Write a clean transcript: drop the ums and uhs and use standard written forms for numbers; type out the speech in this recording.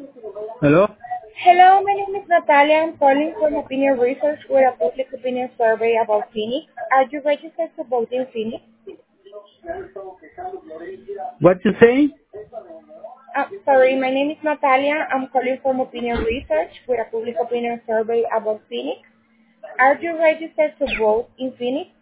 Hello? Hello, my name is Natalia. I'm calling from Opinion Research with a public opinion survey about Phoenix. Are you registered to vote in Phoenix? What you saying? Sorry, my name is Natalia. I'm calling from Opinion Research with a public opinion survey about Phoenix. Are you registered to vote in Phoenix?